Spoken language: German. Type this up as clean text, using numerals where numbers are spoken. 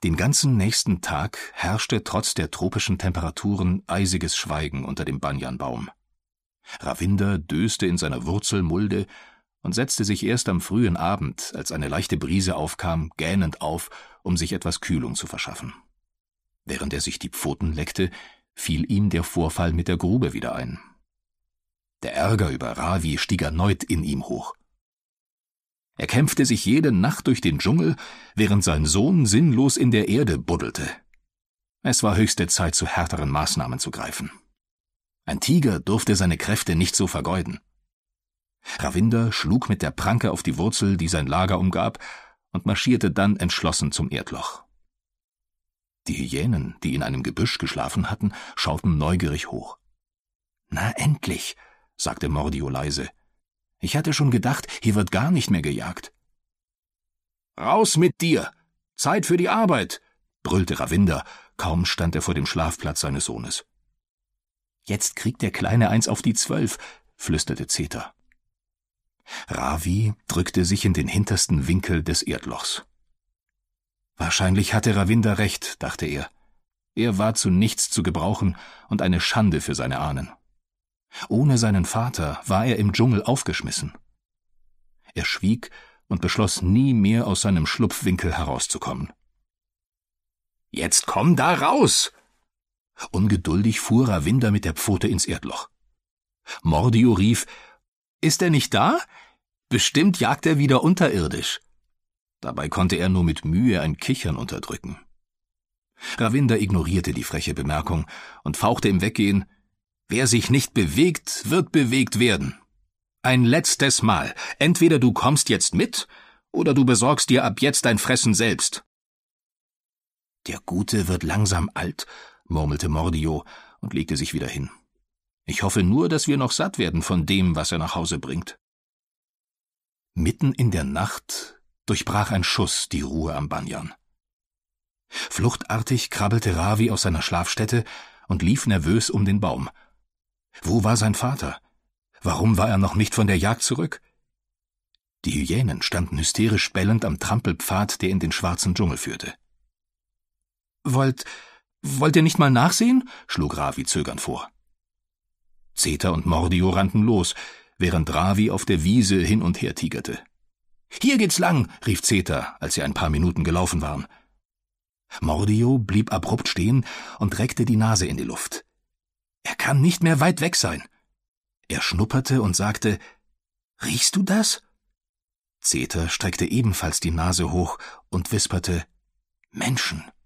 Den ganzen nächsten Tag herrschte trotz der tropischen Temperaturen eisiges Schweigen unter dem Banyanbaum. Ravinder döste in seiner Wurzelmulde und setzte sich erst am frühen Abend, als eine leichte Brise aufkam, gähnend auf, um sich etwas Kühlung zu verschaffen. Während er sich die Pfoten leckte, fiel ihm der Vorfall mit der Grube wieder ein. Der Ärger über Ravi stieg erneut in ihm hoch. Er kämpfte sich jede Nacht durch den Dschungel, während sein Sohn sinnlos in der Erde buddelte. Es war höchste Zeit, zu härteren Maßnahmen zu greifen. Ein Tiger durfte seine Kräfte nicht so vergeuden. Ravinder schlug mit der Pranke auf die Wurzel, die sein Lager umgab, und marschierte dann entschlossen zum Erdloch. Die Hyänen, die in einem Gebüsch geschlafen hatten, schauten neugierig hoch. »Na endlich«, sagte Mordio leise. »Ich hatte schon gedacht, hier wird gar nicht mehr gejagt.« »Raus mit dir! Zeit für die Arbeit!« brüllte Ravinder, kaum stand er vor dem Schlafplatz seines Sohnes. »Jetzt kriegt der Kleine eins auf die 12«, flüsterte Zeta. Ravi drückte sich in den hintersten Winkel des Erdlochs. Wahrscheinlich hatte Ravinder recht, dachte er. Er war zu nichts zu gebrauchen und eine Schande für seine Ahnen. Ohne seinen Vater war er im Dschungel aufgeschmissen. Er schwieg und beschloss, nie mehr aus seinem Schlupfwinkel herauszukommen. »Jetzt komm da raus!« Ungeduldig fuhr Ravinder mit der Pfote ins Erdloch. Mordio rief, »Ist er nicht da? Bestimmt jagt er wieder unterirdisch.« Dabei konnte er nur mit Mühe ein Kichern unterdrücken. Ravinder ignorierte die freche Bemerkung und fauchte im Weggehen, »Wer sich nicht bewegt, wird bewegt werden. Ein letztes Mal. Entweder du kommst jetzt mit, oder du besorgst dir ab jetzt dein Fressen selbst.« »Der Gute wird langsam alt«, murmelte Mordio und legte sich wieder hin. »Ich hoffe nur, dass wir noch satt werden von dem, was er nach Hause bringt.« Mitten in der Nacht durchbrach ein Schuss die Ruhe am Banyan. Fluchtartig krabbelte Ravi aus seiner Schlafstätte und lief nervös um den Baum. Wo war sein Vater? Warum war er noch nicht von der Jagd zurück? Die Hyänen standen hysterisch bellend am Trampelpfad, der in den schwarzen Dschungel führte. Wollt ihr nicht mal nachsehen?« schlug Ravi zögernd vor. Zeta und Mordio rannten los, während Ravi auf der Wiese hin und her tigerte. »Hier geht's lang«, rief Zeta, als sie ein paar Minuten gelaufen waren. Mordio blieb abrupt stehen und reckte die Nase in die Luft. Er kann nicht mehr weit weg sein. Er schnupperte und sagte, »Riechst du das?« Zeta streckte ebenfalls die Nase hoch und wisperte, »Menschen.«